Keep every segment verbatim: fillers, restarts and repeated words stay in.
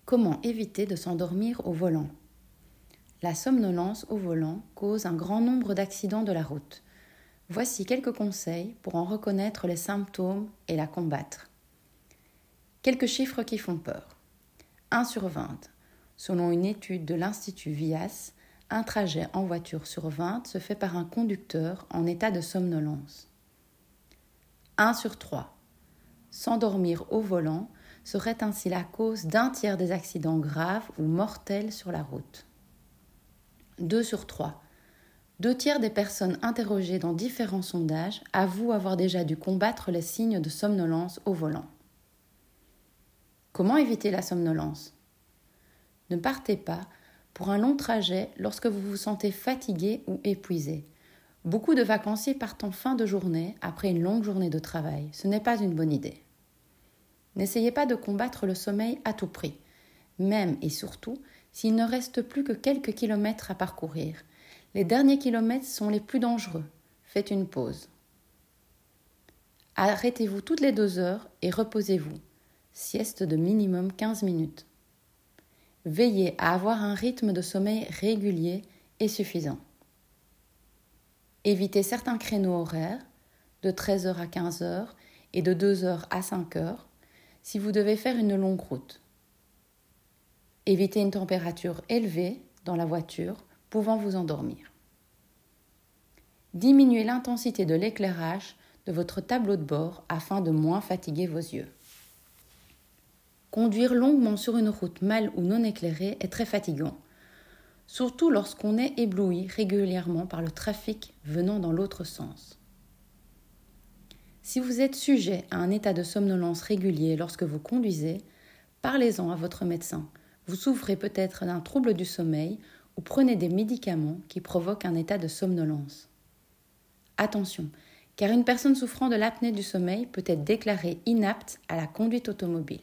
Comment éviter de s'endormir au volant ? La somnolence au volant cause un grand nombre d'accidents de la route. Voici quelques conseils pour en reconnaître les symptômes et la combattre. Quelques chiffres qui font peur. un sur vingt. Selon une étude de l'Institut Vias, un trajet en voiture sur vingt se fait par un conducteur en état de somnolence. un sur trois. S'endormir au volant serait ainsi la cause d'un tiers des accidents graves ou mortels sur la route. deux sur trois. Deux tiers des personnes interrogées dans différents sondages avouent avoir déjà dû combattre les signes de somnolence au volant. Comment éviter la somnolence ? Ne partez pas pour un long trajet lorsque vous vous sentez fatigué ou épuisé. Beaucoup de vacanciers partent en fin de journée après une longue journée de travail. Ce n'est pas une bonne idée. N'essayez pas de combattre le sommeil à tout prix, même et surtout s'il ne reste plus que quelques kilomètres à parcourir. Les derniers kilomètres sont les plus dangereux. Faites une pause. Arrêtez-vous toutes les deux heures et reposez-vous. Sieste de minimum quinze minutes. Veillez à avoir un rythme de sommeil régulier et suffisant. Évitez certains créneaux horaires, de treize heures à quinze heures et de deux heures à cinq heures, si vous devez faire une longue route. Évitez une température élevée dans la voiture, pouvant vous endormir. Diminuez l'intensité de l'éclairage de votre tableau de bord afin de moins fatiguer vos yeux. Conduire longuement sur une route mal ou non éclairée est très fatigant, surtout lorsqu'on est ébloui régulièrement par le trafic venant dans l'autre sens. Si vous êtes sujet à un état de somnolence régulier lorsque vous conduisez, parlez-en à votre médecin. Vous souffrez peut-être d'un trouble du sommeil ou prenez des médicaments qui provoquent un état de somnolence. Attention, car une personne souffrant de l'apnée du sommeil peut être déclarée inapte à la conduite automobile.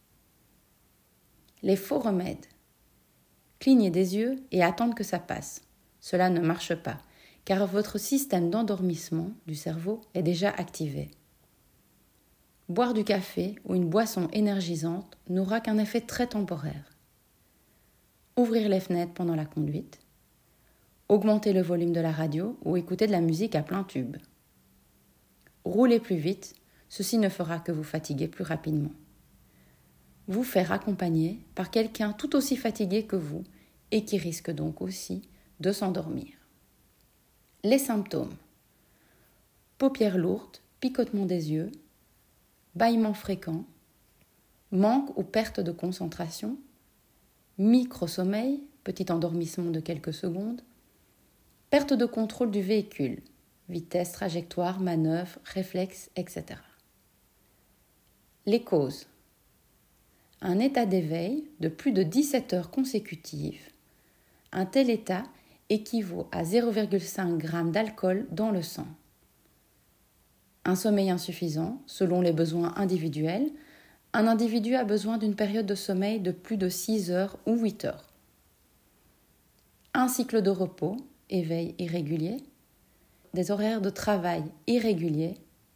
Les faux remèdes. Clignez des yeux et attendre que ça passe. Cela ne marche pas, car votre système d'endormissement du cerveau est déjà activé. Boire du café ou une boisson énergisante n'aura qu'un effet très temporaire. Ouvrir les fenêtres pendant la conduite. Augmenter le volume de la radio ou écouter de la musique à plein tube. Rouler plus vite, ceci ne fera que vous fatiguer plus rapidement. Vous faire accompagner par quelqu'un tout aussi fatigué que vous et qui risque donc aussi de s'endormir. Les symptômes. Paupières lourdes, picotement des yeux, bâillements fréquents, manque ou perte de concentration, micro-sommeil, petit endormissement de quelques secondes, perte de contrôle du véhicule, vitesse, trajectoire, manœuvre, réflexe, et cetera. Les causes. Un état d'éveil de plus de dix-sept heures consécutives. Un tel état équivaut à zéro virgule cinq grammes d'alcool dans le sang. Un sommeil insuffisant, selon les besoins individuels, un individu a besoin d'une période de sommeil de plus de six heures ou huit heures. Un cycle de repos, éveil irrégulier, des horaires de travail irréguliers,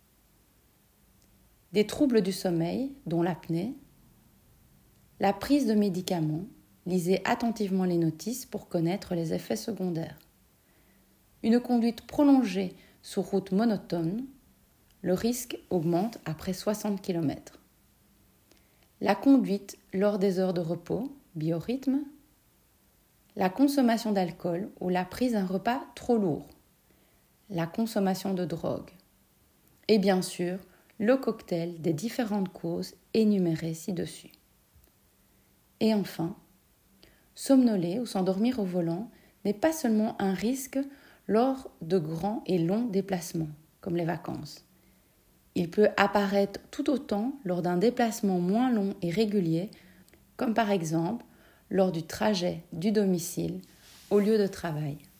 des troubles du sommeil, dont l'apnée, la prise de médicaments, lisez attentivement les notices pour connaître les effets secondaires. Une conduite prolongée sur route monotone, le risque augmente après soixante kilomètres. La conduite lors des heures de repos, biorhythme, la consommation d'alcool ou la prise d'un repas trop lourd, la consommation de drogue, et bien sûr, le cocktail des différentes causes énumérées ci-dessus. Et enfin, somnoler ou s'endormir au volant n'est pas seulement un risque lors de grands et longs déplacements, comme les vacances. Il peut apparaître tout autant lors d'un déplacement moins long et régulier, comme par exemple lors du trajet du domicile au lieu de travail.